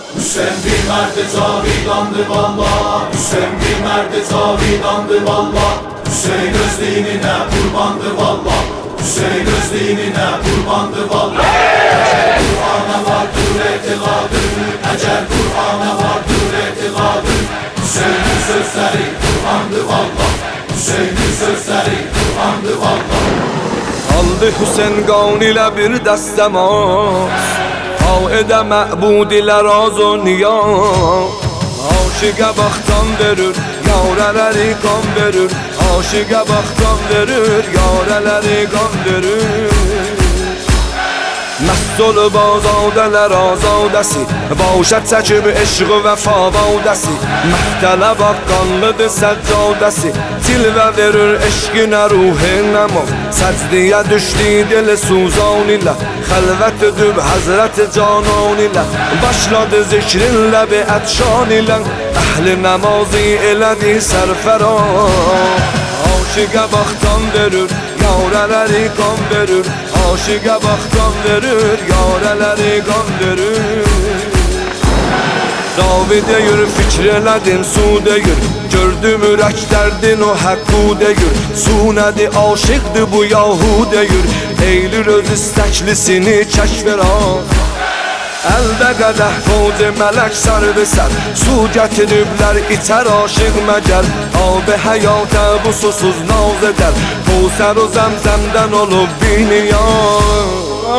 Hüseyin bir merdi cavidandı valla, Hüseyin bir merdi cavidandı valla, Hüseyin öz dinine kurbandı valla, Hüseyin öz dinine kurbandı valla. Ecel Kur'an'a vardır etiqadı, ecel Kur'an'a vardır etiqadı, Hüseyin'in sözleri Kur'andı valla, Hüseyin'in sözleri Kur'andı valla. Aldı Hüseyin qavn ilə bir dəstəmaz, edə məbud ilə raz o niyaz. Aşıqə baxtan verir, yarələri qan verir, aşıqə baxtan verir, yarələri qan verir. Məst olub azadələr azadəsi, başət çəkib eşq və favadəsi, məhtələ baqqanlıdır səccadəsi, tilvə verir eşqinə ruhin nəma. Səcdiyə düşdü dil suzan ilə, xəlvət edib həzrət canan ilə, başladı zikrin ləbi ətşan ilə, əhli nəmazi elədi sərfəran. Aşıqə baxtan verir, yarələri qan verir, aşıqə baxtan verir, yarələri qan verir. Ravi deyir, fikr elədim, su deyir, gördüm ürək dərdin o həqqu deyir, su nədir, aşıqdır bu yahu deyir, eylir öz istəklisini kəşf verən. Əldə qədəh fovc mələk sarı sər, su gətiriblər itər aşıq məgər, ab-i həyatə bu susuz naz edər, Kevsər o zəmzəmdən olub biniyar.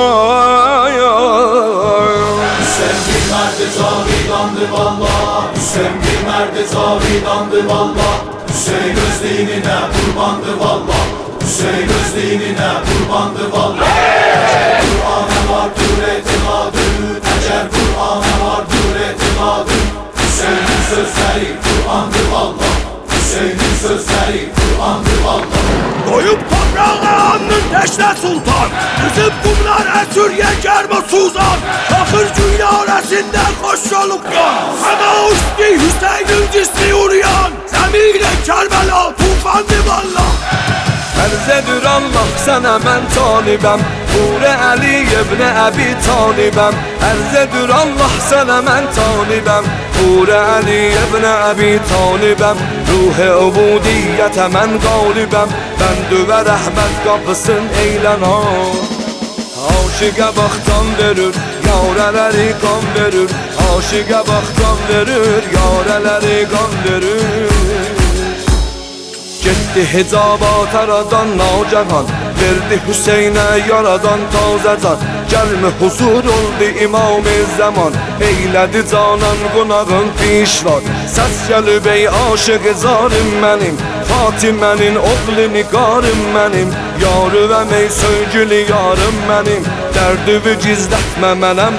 Hüseyin bir merdi cavidandı valla, Hüseyin bir merdi cavidandı valla, Hüseyin öz dinine kurbandı valla, Hüseyin öz dinine kurbandı valla. Ecel Kur'an'a vardır etiqadı, ecel Kur'an'a vardır etiqadı, Hüseyin'in sözleri Kur'andı valla, Hüseyin'in sözleri Kur'andı valla. Koyup toprağa anın teşne sultan, bizim kumlar esür yeker mi suzan, Fakir cüyaresinden hoş olup yan, Sana uçtu Hüseyin'in cismi uğrayan, Zemine Kerbela tufandı valla. Ərzedir Allah sənə mən talibəm, Nuri Əli ibn Əbi talibəm. Ərzedir Allah sənə mən talibəm, Nuri Əli ibn Əbi talibəm. Ruh-i ubudiyyətə mən qalibəm, Bəndü və rəhmət qapısın eylən ha. Aşıqə baxtan verir, yarələri qan verir, aşıqə baxtan verir, yarələri qan verir. Getdi hicabat aradan nacahan, verdi Hüseynə yaradan tazə can, gəlmi huzur oldu imam-ı zaman, eylədi canan qonağın pişvar. Səs gəlib ey aşıq zarım mənim, Fatimənin oğlu nigarım mənim, yarı və mey söygülü yarım mənim, dərdüvü gizlətmə mənəm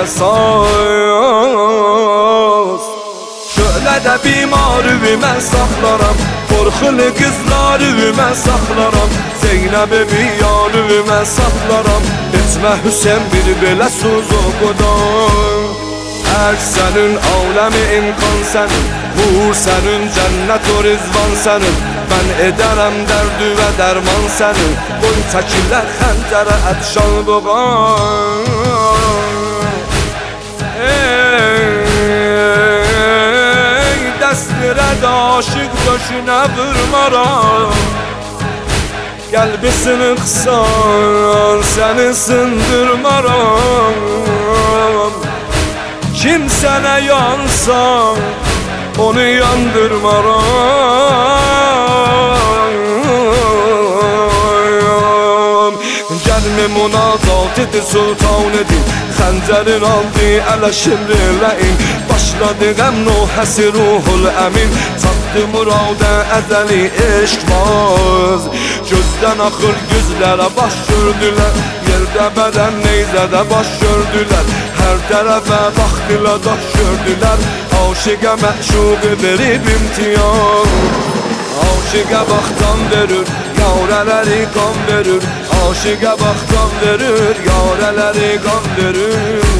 çarəsiz. Şölədə bimarıvı mən saxlaram, qorxulu qızlarıvı mən saxlaram, Zeynəbi biyarıvı mən saxlaram, etmə Hüseyin bir belə suzu qudam. Ərk sənin, aləmi imkan sənin, Hur sənin, cənnət o rizvan sənin, Mən edərəm dərdü və dərman sənin, Qoy çəkilər xəncərə ətşan buğan. Dəstirəd aşıq döşünə vurmaram, Qəlbisini qısan, səni sındırmaram. Kim sənə yansan, onu yandırmaram. Gəlmi munazat edi, sultan edi, Xəncərin aldı ələ şirləyin, Başladı qəmn o həsi ruhul əmin, Çatdı muradə əzəli eşq vaz. Gözdən axır gözlərə baş gördülər, Yerdə bədən neyzədə baş gördülər, Hər tərəfə baxdılar daş gördülər, Aşıqə məşuqı verib imtiyan. Aşıqə baxtan verir, yarələri qan verir, aşıqə baxtan verir, yarələri qan verir.